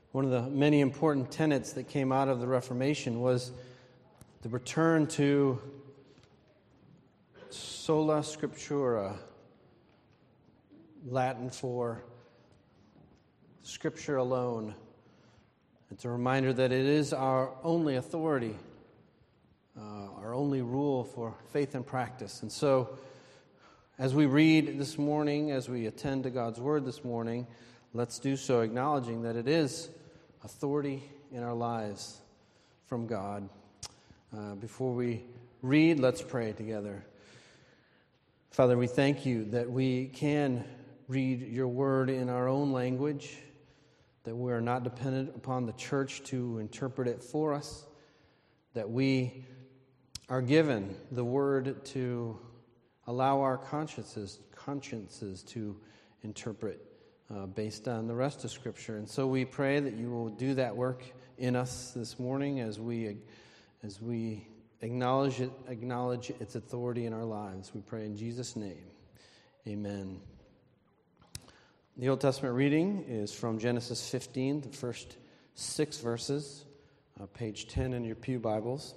One of the many important tenets that came out of the Reformation was the return to sola scriptura, Latin for Scripture alone. It's a reminder that it is our only authority, our only rule for faith and practice. And so, as we read this morning, as we attend to God's Word this morning, let's do so acknowledging that it is authority in our lives from God. Before we read, let's pray together. Father, we thank you that we can read your Word in our own language, that we are not dependent upon the church to interpret it for us, that we are given the Word to allow our consciences to interpret based on the rest of Scripture. And so we pray that you will do that work in us this morning as we acknowledge its authority in our lives. We pray in Jesus' name. Amen. The Old Testament reading is from Genesis 15, the first 6 verses, page 10 in your pew Bibles.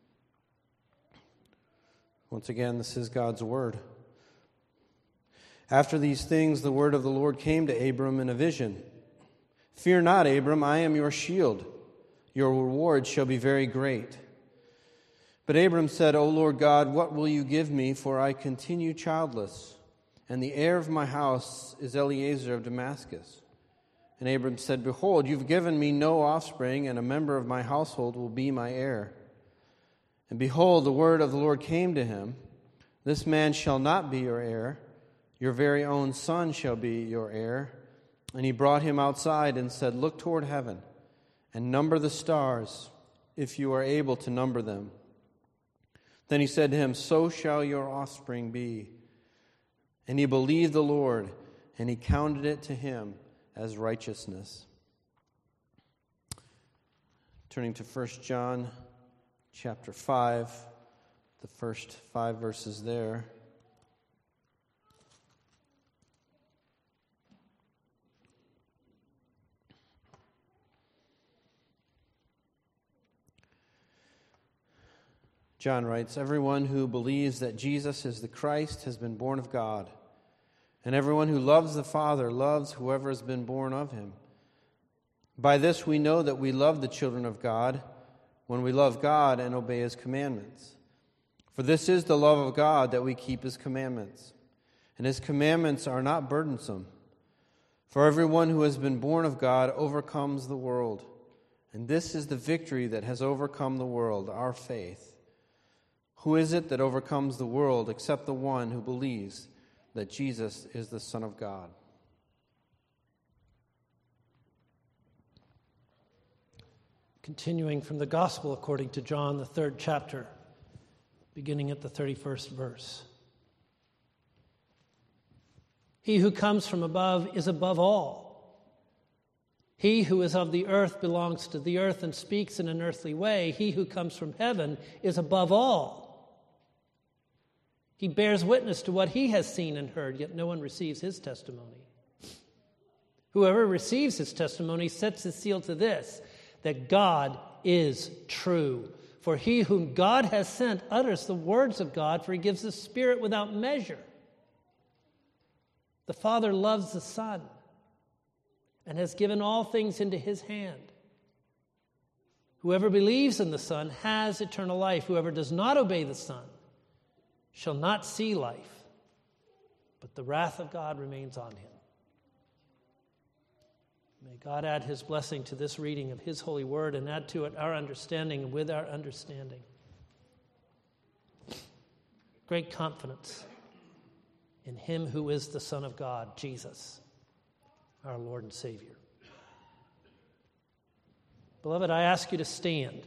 Once again, this is God's Word. After these things, the word of the Lord came to Abram in a vision. "Fear not, Abram, I am your shield. Your reward shall be very great." But Abram said, "O Lord God, what will you give me? For I continue childless, and the heir of my house is Eliezer of Damascus." And Abram said, "Behold, you've given me no offspring, and a member of my household will be my heir." And behold, the word of the Lord came to him, "This man shall not be your heir. Your very own son shall be your heir." And he brought him outside and said, "Look toward heaven and number the stars, if you are able to number them." Then he said to him, "So shall your offspring be." And he believed the Lord, and he counted it to him as righteousness. Turning to 1 John chapter 5, the first 5 verses there. John writes, "Everyone who believes that Jesus is the Christ has been born of God. And everyone who loves the Father loves whoever has been born of him. By this we know that we love the children of God, when we love God and obey his commandments. For this is the love of God, that we keep his commandments. And his commandments are not burdensome. For everyone who has been born of God overcomes the world. And this is the victory that has overcome the world, our faith. Who is it that overcomes the world except the one who believes that Jesus is the Son of God?" Continuing from the Gospel according to John, the 3rd chapter, beginning at the 31st verse. "He who comes from above is above all. He who is of the earth belongs to the earth and speaks in an earthly way. He who comes from heaven is above all. He bears witness to what he has seen and heard, yet no one receives his testimony. Whoever receives his testimony sets his seal to this, that God is true. For he whom God has sent utters the words of God, for he gives the Spirit without measure. The Father loves the Son and has given all things into his hand. Whoever believes in the Son has eternal life. Whoever does not obey the Son shall not see life, but the wrath of God remains on him." May God add his blessing to this reading of his holy word and add to it our understanding, and with our understanding, great confidence in him who is the Son of God, Jesus, our Lord and Savior. Beloved, I ask you to stand.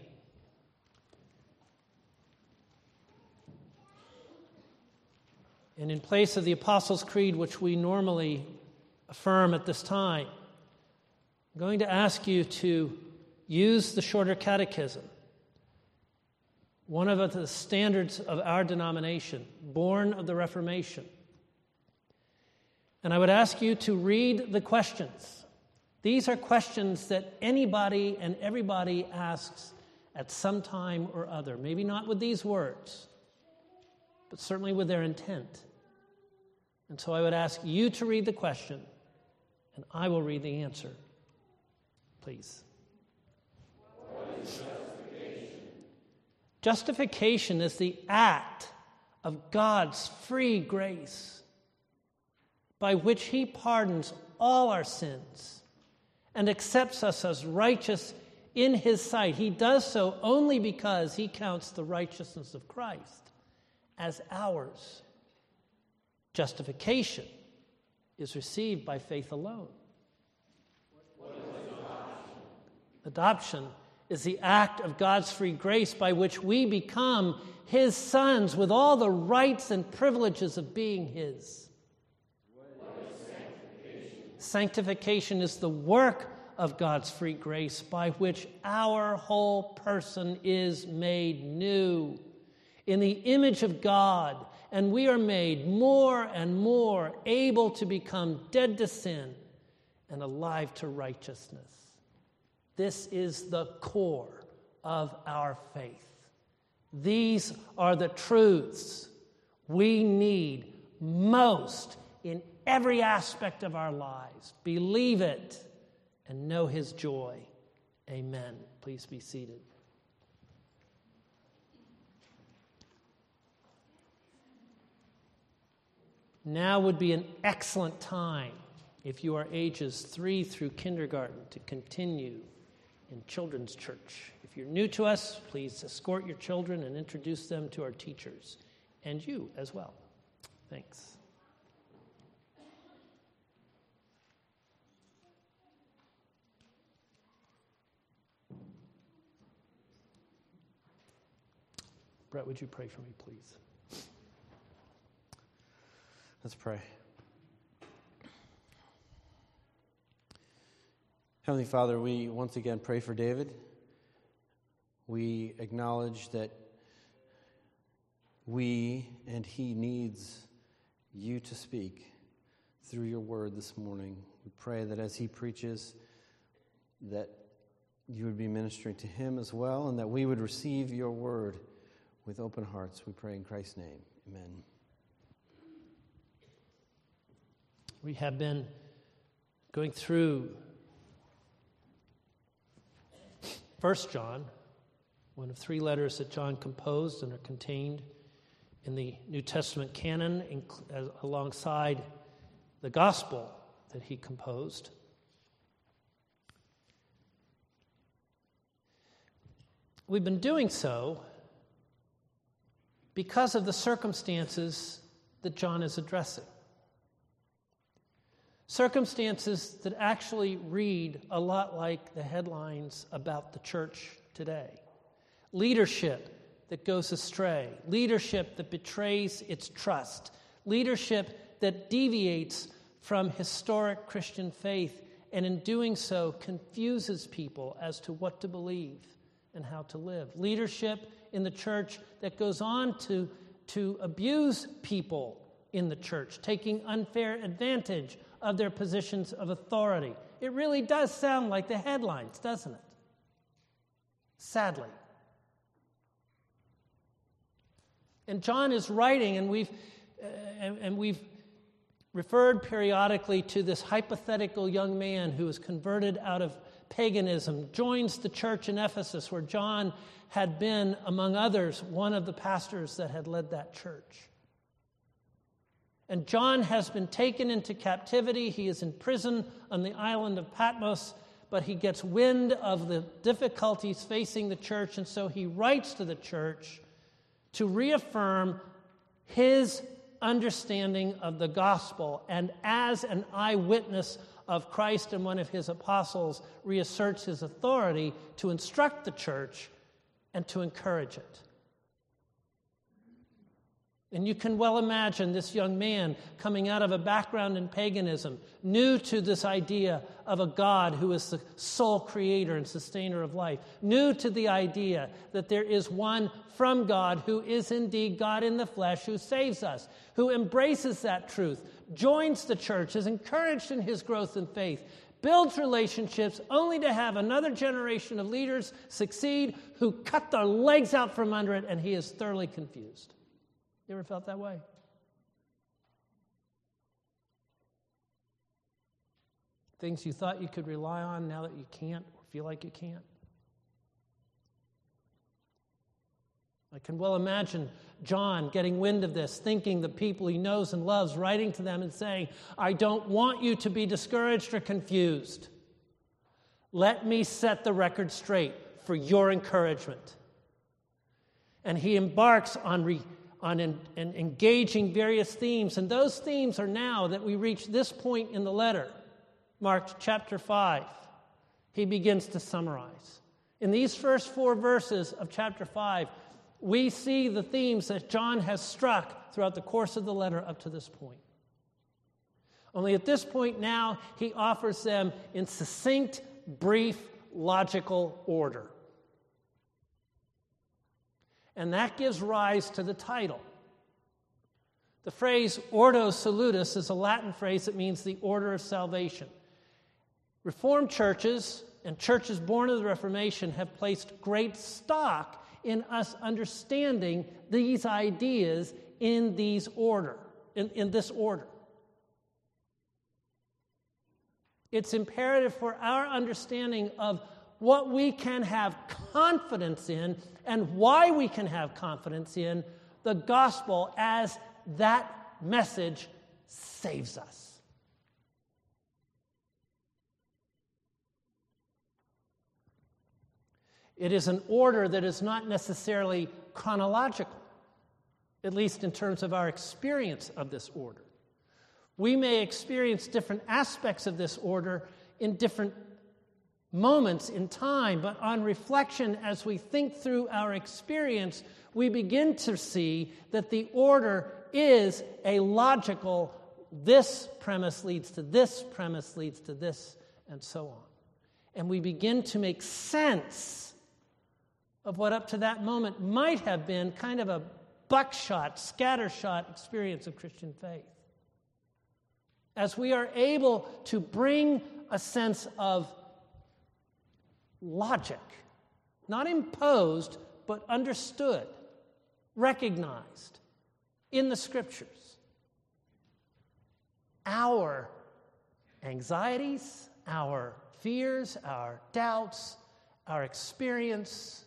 And in place of the Apostles' Creed, which we normally affirm at this time, I'm going to ask you to use the Shorter Catechism, one of the standards of our denomination, born of the Reformation. And I would ask you to read the questions These are questions that anybody and everybody asks at some time or other. Maybe not with these words, but certainly with their intent. And so I would ask you to read the question, and I will read the answer. Please. What is justification? Justification is the act of God's free grace by which He pardons all our sins and accepts us as righteous in His sight. He does so only because He counts the righteousness of Christ as ours. Justification is received by faith alone. What is adoption? Adoption is the act of God's free grace by which we become His sons with all the rights and privileges of being His. What is sanctification? Sanctification is the work of God's free grace by which our whole person is made new in the image of God, and we are made more and more able to become dead to sin and alive to righteousness. This is the core of our faith. These are the truths we need most in every aspect of our lives. Believe it and know His joy. Amen. Please be seated. Now would be an excellent time, if you are ages 3 through kindergarten, to continue in children's church. If you're new to us, please escort your children and introduce them to our teachers, and you as well. Thanks. Brett, would you pray for me, please? Let's pray. Heavenly Father, we once again pray for David. We acknowledge that we and he needs you to speak through your word this morning. We pray that as he preaches, that you would be ministering to him as well, and that we would receive your word with open hearts. We pray in Christ's name. Amen. We have been going through 1 John, one of 3 letters that John composed and are contained in the New Testament canon alongside the gospel that he composed. We've been doing so because of the circumstances that John is addressing. Circumstances that actually read a lot like the headlines about the church today. Leadership that goes astray. Leadership that betrays its trust. Leadership that deviates from historic Christian faith, and in doing so confuses people as to what to believe and how to live. Leadership in the church that goes on to abuse people in the church, taking unfair advantage of their positions of authority. It really does sound like the headlines, doesn't it? Sadly. And John is writing, and we've referred periodically to this hypothetical young man who is converted out of paganism, joins the church in Ephesus, where John had been, among others, one of the pastors that had led that church. And John has been taken into captivity. He is in prison on the island of Patmos, but he gets wind of the difficulties facing the church, and so he writes to the church to reaffirm his understanding of the gospel, and as an eyewitness of Christ and one of his apostles, reasserts his authority to instruct the church and to encourage it. And you can well imagine this young man coming out of a background in paganism, new to this idea of a God who is the sole creator and sustainer of life, new to the idea that there is one from God who is indeed God in the flesh, who saves us, who embraces that truth, joins the church, is encouraged in his growth in faith, builds relationships only to have another generation of leaders succeed who cut their legs out from under it, and he is thoroughly confused. You ever felt that way? Things you thought you could rely on now that you can't or feel like you can't? I can well imagine John getting wind of this, thinking the people he knows and loves, writing to them and saying, I don't want you to be discouraged or confused. Let me set the record straight for your encouragement. And he embarks on engaging various themes, and those themes are now that we reach this point in the letter, marked chapter 5. He begins to summarize. In these first 4 verses of chapter 5, we see the themes that John has struck throughout the course of the letter up to this point. Only at this point now, he offers them in succinct, brief, logical order. And that gives rise to the title. The phrase Ordo Salutis is a Latin phrase that means the order of salvation. Reformed churches and churches born of the Reformation have placed great stock in us understanding these ideas in this order. It's imperative for our understanding of what we can have confidence in and why we can have confidence in the gospel as that message saves us. It is an order that is not necessarily chronological, at least in terms of our experience of this order. We may experience different aspects of this order in different moments in time, but on reflection, as we think through our experience, we begin to see that the order is a logical, this premise leads to this, premise leads to this, and so on. And we begin to make sense of what up to that moment might have been kind of a buckshot, scattershot experience of Christian faith. As we are able to bring a sense of logic, not imposed, but understood, recognized in the Scriptures. Our anxieties, our fears, our doubts, our experience,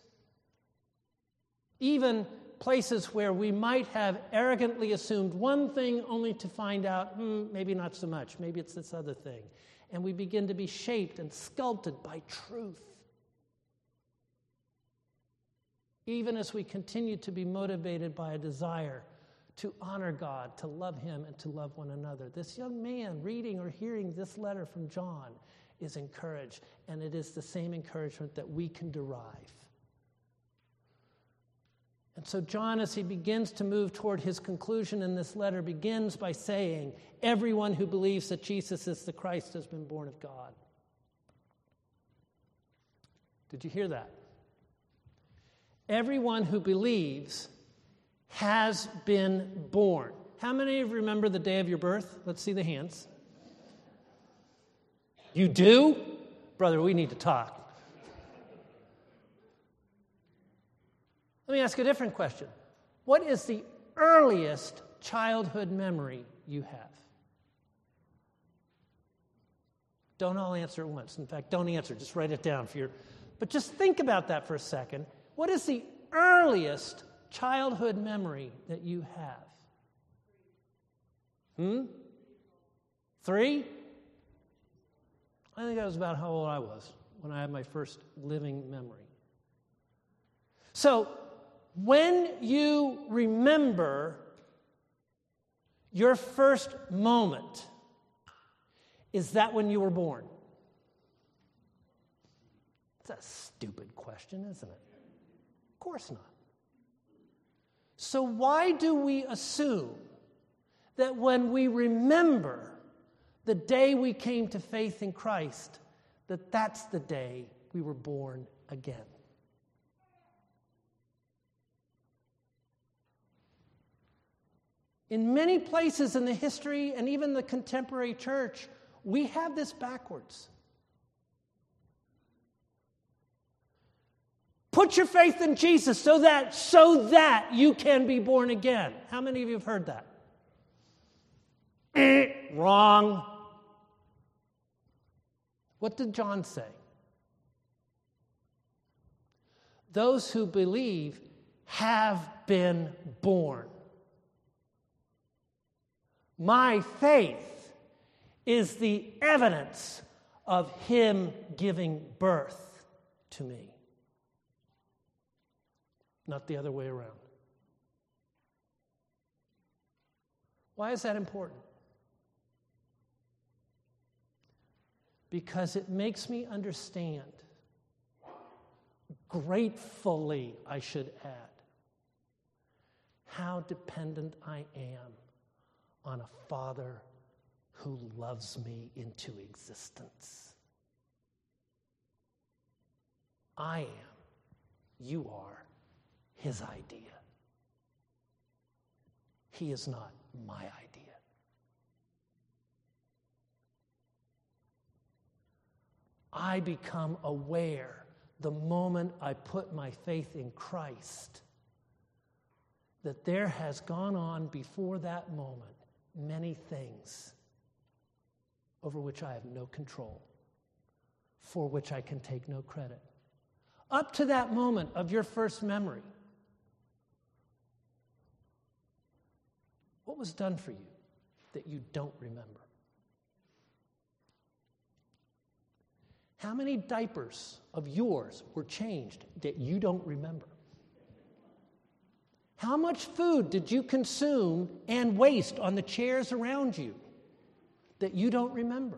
even places where we might have arrogantly assumed one thing only to find out, maybe not so much, maybe it's this other thing. And we begin to be shaped and sculpted by truth. Even as we continue to be motivated by a desire to honor God, to love Him, and to love one another. This young man reading or hearing this letter from John is encouraged, and it is the same encouragement that we can derive. And so John, as he begins to move toward his conclusion in this letter, begins by saying, everyone who believes that Jesus is the Christ has been born of God. Did you hear that? Everyone who believes has been born. How many of you remember the day of your birth? Let's see the hands. You do? Brother, we need to talk. Let me ask a different question. What is the earliest childhood memory you have? Don't all answer at once. In fact, don't answer. Just write it down for your... But just think about that for a second. What is the earliest childhood memory that you have? 3? I think that was about how old I was when I had my first living memory. So, when you remember your first moment, is that when you were born? It's a stupid question, isn't it? Of course not. So why do we assume that when we remember the day we came to faith in Christ, that that's the day we were born again? In many places in the history and even the contemporary church, we have this backwards. Put your faith in Jesus so that you can be born again. How many of you have heard that? Wrong. What did John say? Those who believe have been born. My faith is the evidence of him giving birth to me. Not the other way around. Why is that important? Because it makes me understand, gratefully I should add, how dependent I am on a Father who loves me into existence. I am, you are, his idea. He is not my idea. I become aware the moment I put my faith in Christ that there has gone on before that moment many things over which I have no control, for which I can take no credit. Up to that moment of your first memory, what was done for you that you don't remember? How many diapers of yours were changed that you don't remember? How much food did you consume and waste on the chairs around you that you don't remember?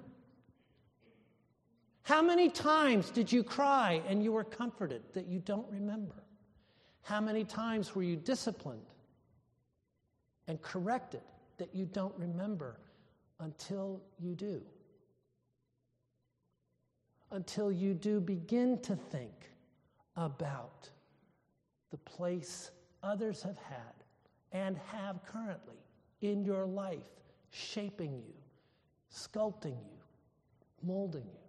How many times did you cry and you were comforted that you don't remember? How many times were you disciplined and corrected that you don't remember until you do? Until you do begin to think about the place others have had and have currently in your life, shaping you, sculpting you, molding you.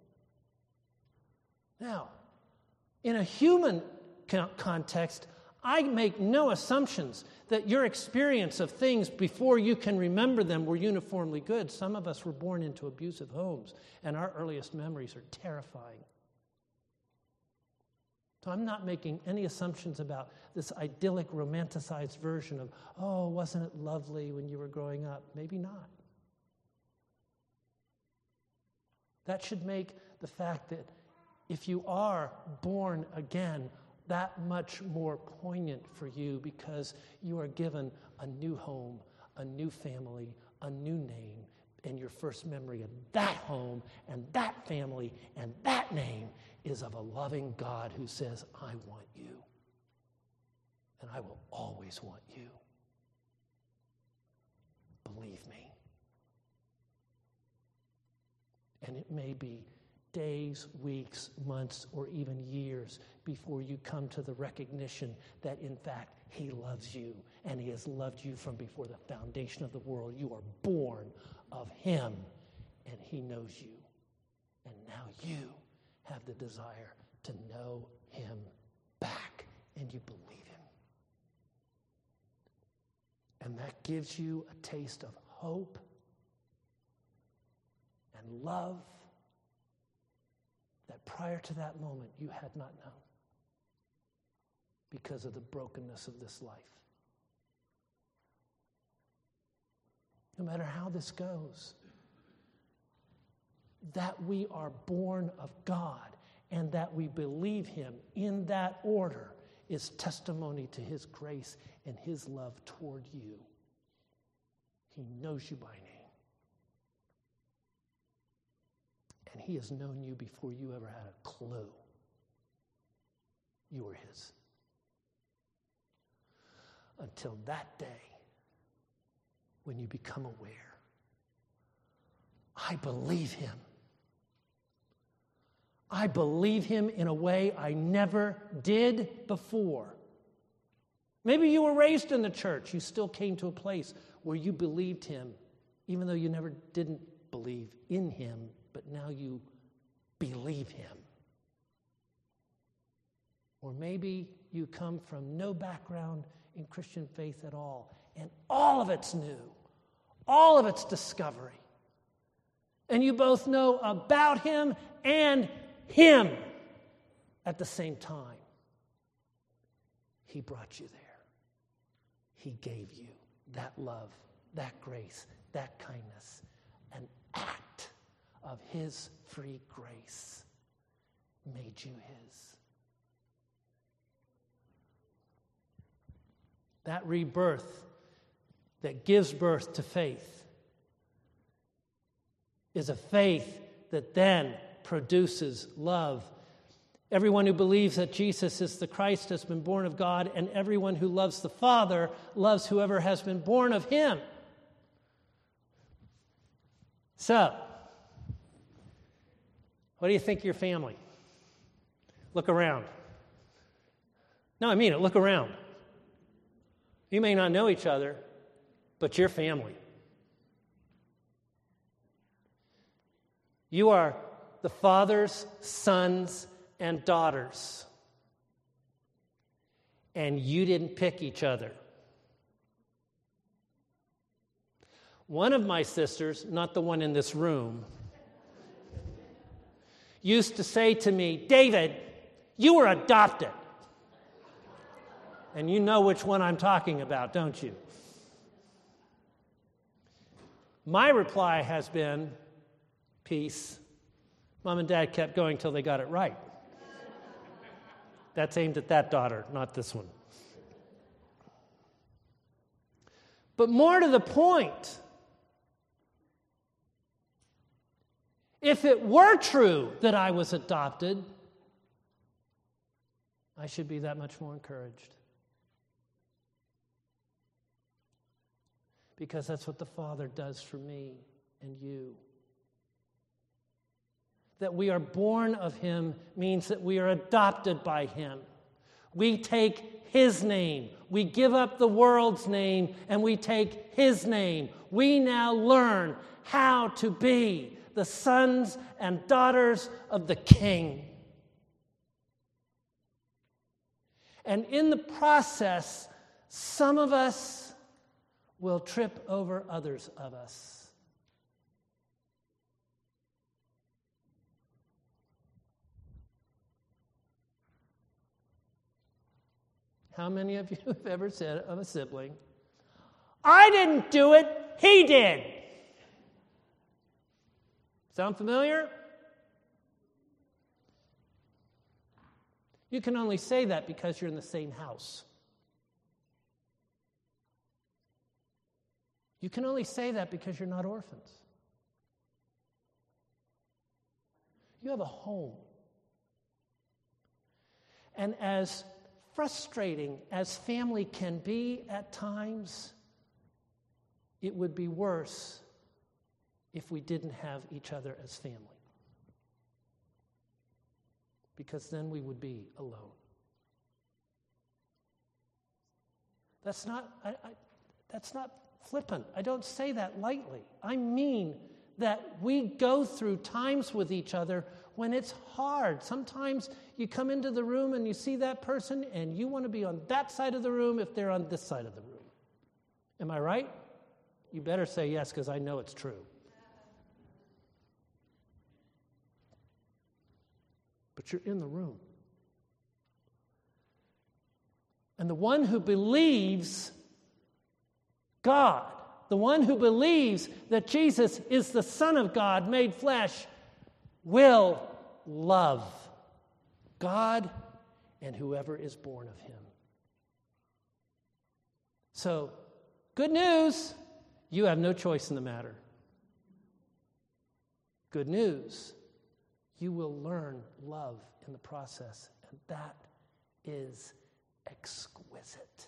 Now, in a human context, I make no assumptions that your experience of things before you can remember them were uniformly good. Some of us were born into abusive homes, and our earliest memories are terrifying. So I'm not making any assumptions about this idyllic, romanticized version of, oh, wasn't it lovely when you were growing up? Maybe not. That should make the fact that if you are born again, that much more poignant for you because you are given a new home, a new family, a new name, and your first memory of that home and that family and that name is of a loving God who says, I want you, and I will always want you. Believe me. And it may be days, weeks, months, or even years before you come to the recognition that, in fact, he loves you, and he has loved you from before the foundation of the world. You are born of him, and he knows you. And now you have the desire to know him back, and you believe him. And that gives you a taste of hope and love that prior to that moment you had not known because of the brokenness of this life. No matter how this goes, that we are born of God and that we believe him in that order is testimony to his grace and his love toward you. He knows you by name. And he has known you before you ever had a clue. You were his. Until that day when you become aware. I believe him. I believe him in a way I never did before. Maybe you were raised in the church. You still came to a place where you believed him, even though you never didn't believe in him, but now you believe him. Or maybe you come from no background in Christian faith at all, and all of it's new, all of it's discovery. And you both know about him and him at the same time. He brought you there. He gave you that love, that grace, that kindness, an act of his free grace made you his. That rebirth that gives birth to faith is a faith that then produces love. Everyone who believes that Jesus is the Christ has been born of God, and everyone who loves the Father loves whoever has been born of him. So, what do you think of your family? Look around. No, I mean it. Look around. You may not know each other, but you're family. You are the fathers, sons, and daughters. And you didn't pick each other. One of my sisters, not the one in this room, used to say to me, "David, you were adopted." And you know which one I'm talking about, don't you? My reply has been, peace. Mom and Dad kept going till they got it right. That's aimed at that daughter, not this one. But more to the point, if it were true that I was adopted, I should be that much more encouraged. Because that's what the Father does for me and you. That we are born of him means that we are adopted by him. We take his name. We give up the world's name and we take his name. We now learn how to be the sons and daughters of the King. And in the process, some of us will trip over others of us. How many of you have ever said of a sibling, "I didn't do it, he did"? Sound familiar? You can only say that because you're in the same house. You can only say that because you're not orphans. You have a home. And as frustrating as family can be at times, it would be worse if we didn't have each other as family. Because then we would be alone. That's not flippant. I don't say that lightly. I mean that we go through times with each other when it's hard. Sometimes you come into the room and you see that person and you want to be on that side of the room if they're on this side of the room. Am I right? You better say yes, because I know it's true. But you're in the room. And the one who believes God, the one who believes that Jesus is the Son of God made flesh, will love God and whoever is born of him. So, good news, you have no choice in the matter. Good news, you will learn love in the process, and that is exquisite.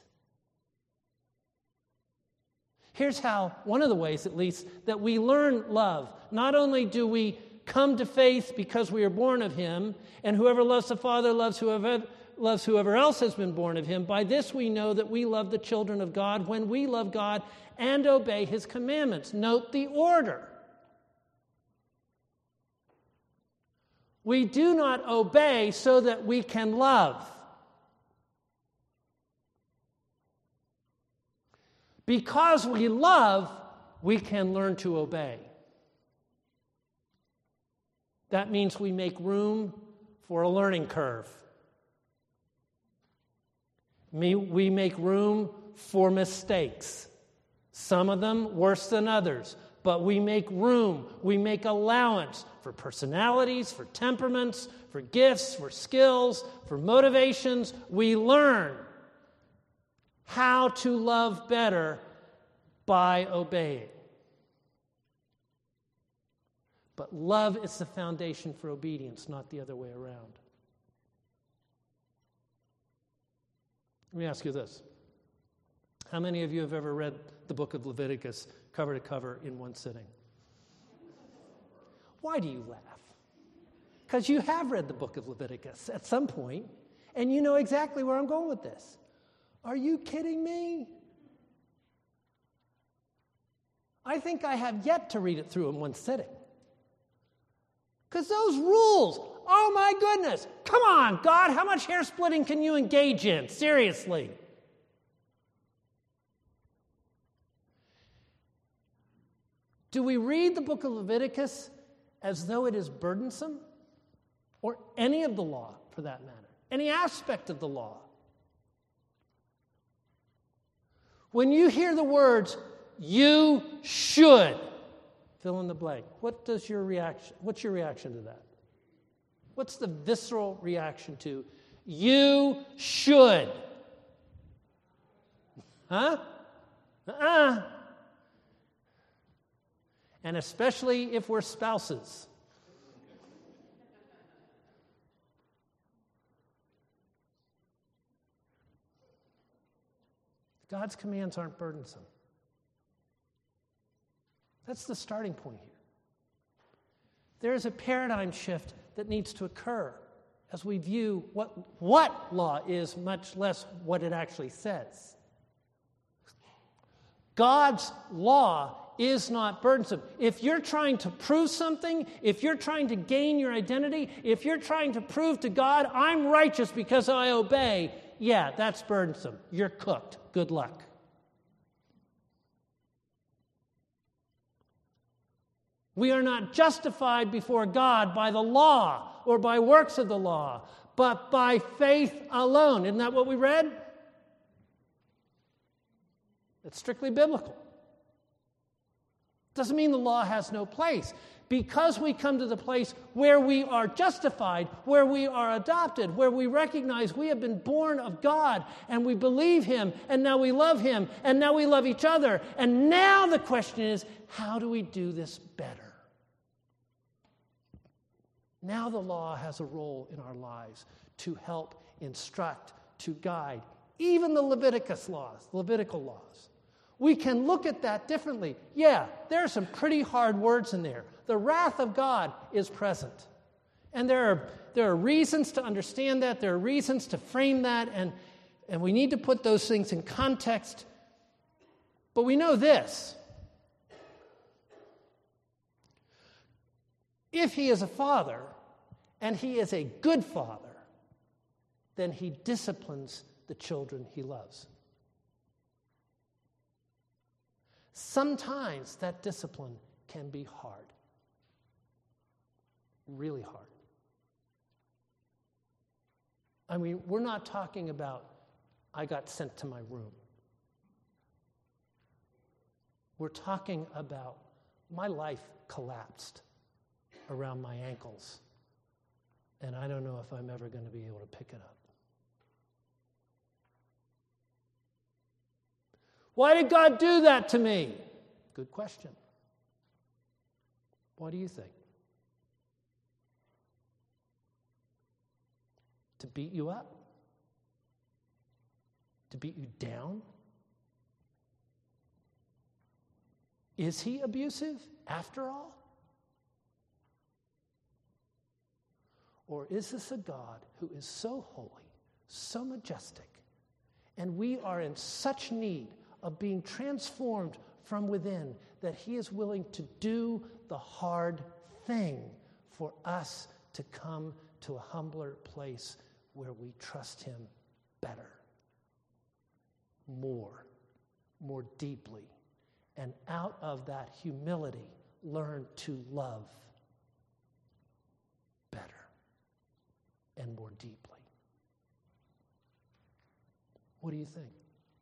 Here's how, one of the ways at least, that we learn love. Not only do we come to faith because we are born of him, and whoever loves the Father loves whoever else has been born of him. By this we know that we love the children of God when we love God and obey his commandments. Note the order. We do not obey so that we can love. Because we love, we can learn to obey. That means we make room for a learning curve. We make room for mistakes. Some of them worse than others. But we make room, we make allowance for personalities, for temperaments, for gifts, for skills, for motivations. We learn how to love better by obeying. But love is the foundation for obedience, not the other way around. Let me ask you this. How many of you have ever read the book of Leviticus cover to cover in one sitting? Why do you laugh? Because you have read the book of Leviticus at some point, and you know exactly where I'm going with this. Are you kidding me? I think I have yet to read it through in one sitting. Because those rules, oh my goodness, come on, God, how much hair splitting can you engage in? Seriously. Do we read the book of Leviticus as though it is burdensome? Or any of the law, for that matter? Any aspect of the law? When you hear the words, you should, fill in the blank, what's your reaction to that? What's the visceral reaction to, you should? Huh? And especially if we're spouses. God's commands aren't burdensome. That's the starting point here. There is a paradigm shift that needs to occur as we view what law is, much less what it actually says. God's law is not burdensome. If you're trying to prove something, if you're trying to gain your identity, if you're trying to prove to God, I'm righteous because I obey, yeah, that's burdensome. You're cooked. Good luck. We are not justified before God by the law or by works of the law, but by faith alone. Isn't that what we read? It's strictly biblical. Doesn't mean the law has no place. Because we come to the place where we are justified, where we are adopted, where we recognize we have been born of God, and we believe Him, and now we love Him, and now we love each other. And now the question is, how do we do this better? Now the law has a role in our lives to help instruct, to guide, even the Levitical laws. We can look at that differently. Yeah, there are some pretty hard words in there. The wrath of God is present. And there are reasons to understand that. There are reasons to frame that. And we need to put those things in context. But we know this. If He is a father, and He is a good father, then He disciplines the children He loves. Sometimes that discipline can be hard. Really hard. I mean, we're not talking about, I got sent to my room. We're talking about, my life collapsed around my ankles, and I don't know if I'm ever going to be able to pick it up. Why did God do that to me? Good question. What do you think? To beat you up? To beat you down? Is He abusive after all? Or is this a God who is so holy, so majestic, and we are in such need of being transformed from within that He is willing to do the hard thing for us to come to a humbler place where we trust Him better, more, more deeply. And out of that humility, learn to love better and more deeply. What do you think?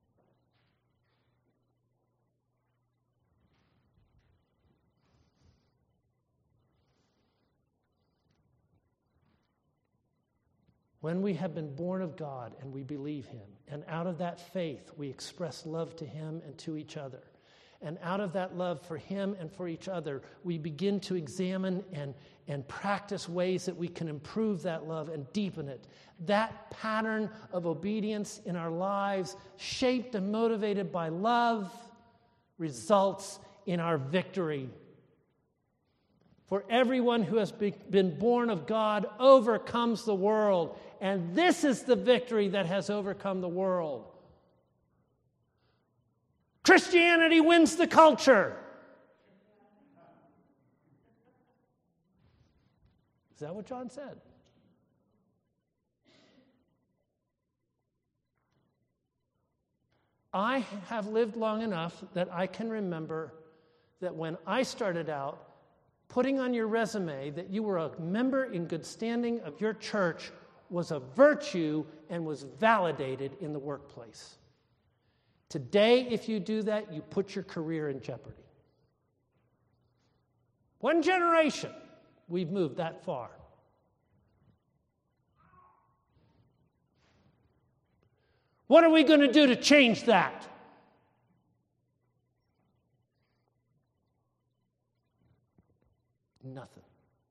When we have been born of God and we believe Him, and out of that faith we express love to Him and to each other, and out of that love for Him and for each other, we begin to examine and practice ways that we can improve that love and deepen it. That pattern of obedience in our lives, shaped and motivated by love, results in our victory. For everyone who has been born of God overcomes the world. And this is the victory that has overcome the world. Christianity wins the culture. Is that what John said? I have lived long enough that I can remember that when I started out, putting on your resume that you were a member in good standing of your church was a virtue and was validated in the workplace. Today, if you do that, you put your career in jeopardy. One generation, we've moved that far. What are we going to do to change that? Nothing.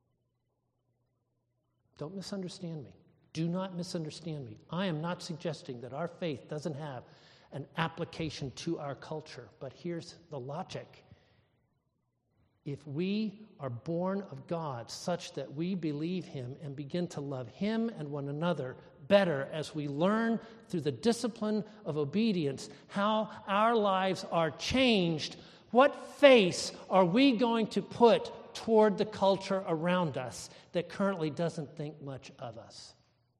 Don't misunderstand me. Do not misunderstand me. I am not suggesting that our faith doesn't have an application to our culture, but here's the logic. If we are born of God such that we believe Him and begin to love Him and one another better as we learn through the discipline of obedience how our lives are changed, what face are we going to put toward the culture around us that currently doesn't think much of us?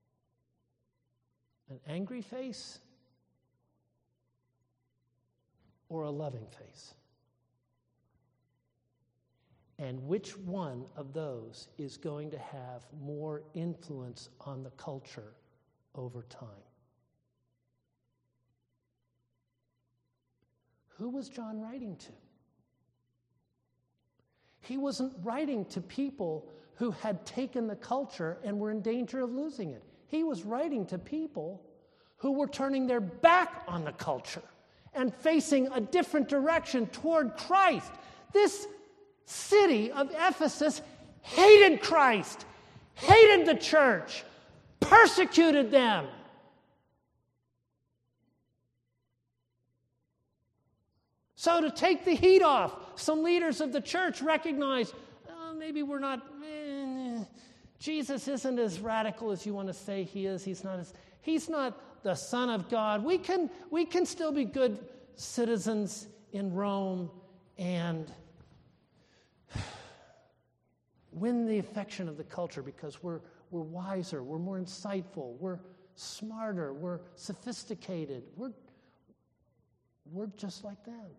An angry face or a loving face? And which one of those is going to have more influence on the culture over time? Who was John writing to? He wasn't writing to people who had taken the culture and were in danger of losing it. He was writing to people who were turning their back on the culture and facing a different direction toward Christ. This city of Ephesus hated Christ, hated the church, persecuted them. So to take the heat off, some leaders of the church recognized, maybe we're not, Jesus isn't as radical as you want to say he is. He's not the Son of God. We can still be good citizens in Rome and win the affection of the culture because we're wiser, we're more insightful, we're smarter, we're sophisticated. We're just like them.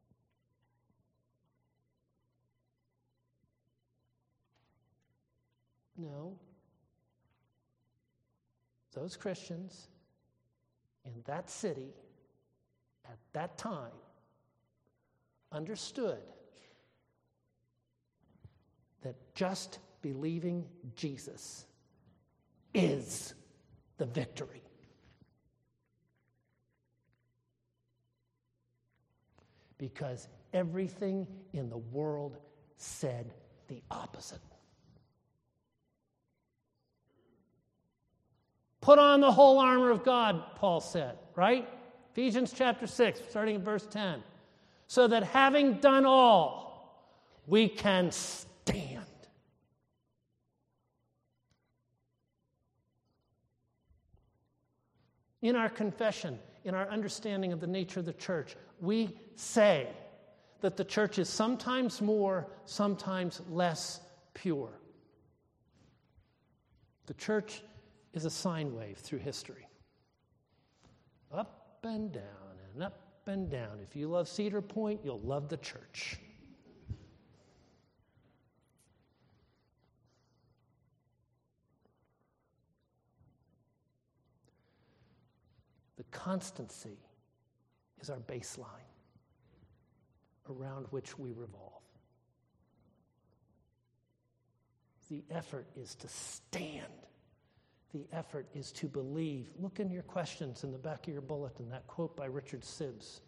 No. Those Christians in that city at that time understood that just believing Jesus is the victory. Because everything in the world said the opposite. Put on the whole armor of God, Paul said, right? Ephesians chapter 6, starting in verse 10. So that having done all, we can stand. In our confession, in our understanding of the nature of the church, we say that the church is sometimes more, sometimes less pure. The church is a sine wave through history. Up and down and up up and down. If you love Cedar Point, you'll love the church. The constancy is our baseline around which we revolve. The effort is to stand. The effort is to believe. Look in your questions in the back of your bulletin, that quote by Richard Sibbes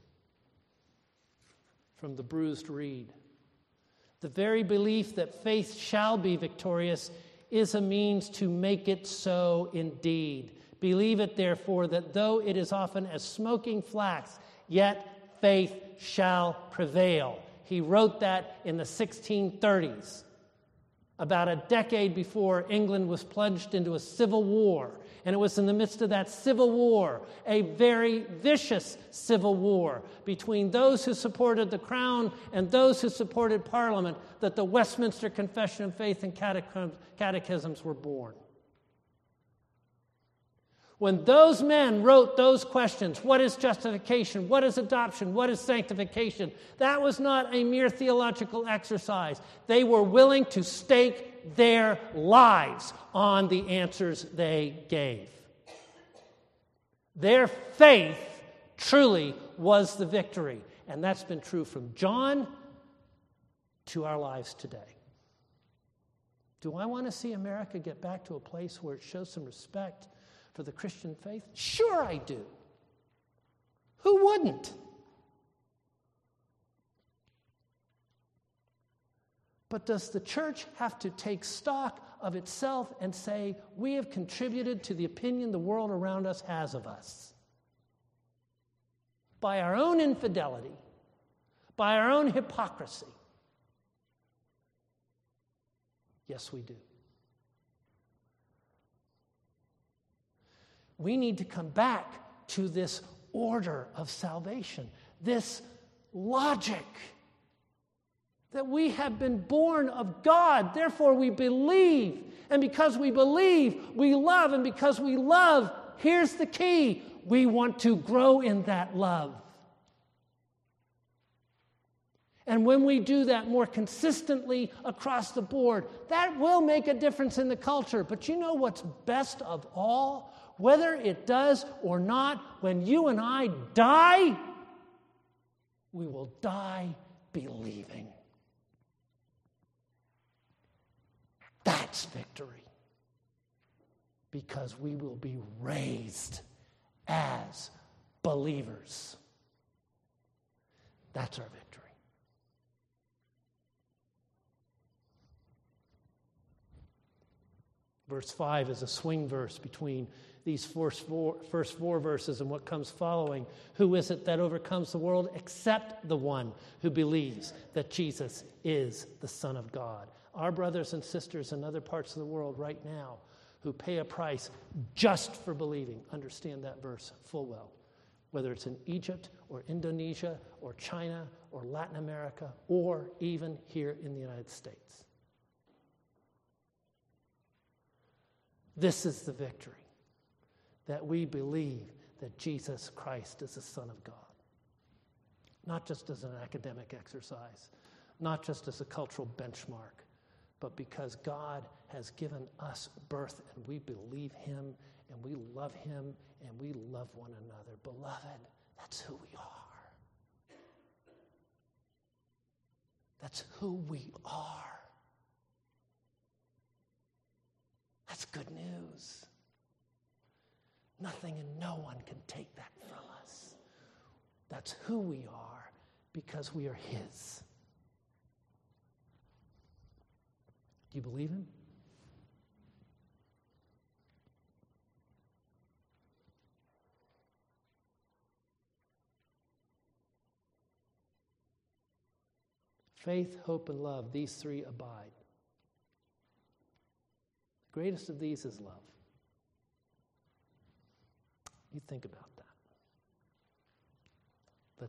from The Bruised Reed. The very belief that faith shall be victorious is a means to make it so indeed. Believe it, therefore, that though it is often as smoking flax, yet faith shall prevail. He wrote that in the 1630s, about a decade before England was plunged into a civil war. And it was in the midst of that civil war, a very vicious civil war between those who supported the crown and those who supported Parliament, that the Westminster Confession of Faith and Catechisms were born. When those men wrote those questions, what is justification, what is adoption, what is sanctification, that was not a mere theological exercise. They were willing to stake their lives on the answers they gave. Their faith truly was the victory, and that's been true from John to our lives today. Do I want to see America get back to a place where it shows some respect for the Christian faith? Sure I do. Who wouldn't? But does the church have to take stock of itself and say, we have contributed to the opinion the world around us has of us? By our own infidelity, by our own hypocrisy. Yes, we do. We need to come back to this order of salvation, this logic that we have been born of God, therefore we believe. And because we believe, we love. And because we love, here's the key, we want to grow in that love. And when we do that more consistently across the board, that will make a difference in the culture. But you know what's best of all? Whether it does or not, when you and I die, we will die believing. That's victory. Because we will be raised as believers. That's our victory. Verse 5 is a swing verse between these first four verses and what comes following. Who is it that overcomes the world except the one who believes that Jesus is the Son of God? Our brothers and sisters in other parts of the world right now who pay a price just for believing understand that verse full well. Whether it's in Egypt or Indonesia or China or Latin America or even here in the United States. This is the victory, that we believe that Jesus Christ is the Son of God. Not just as an academic exercise, not just as a cultural benchmark, but because God has given us birth and we believe him and we love him and we love one another. Beloved, that's who we are. That's who we are. That's good news. Nothing and no one can take that from us. That's who we are because we are his. Do you believe him? Faith, hope, and love, these three abide. The greatest of these is love. You think about that.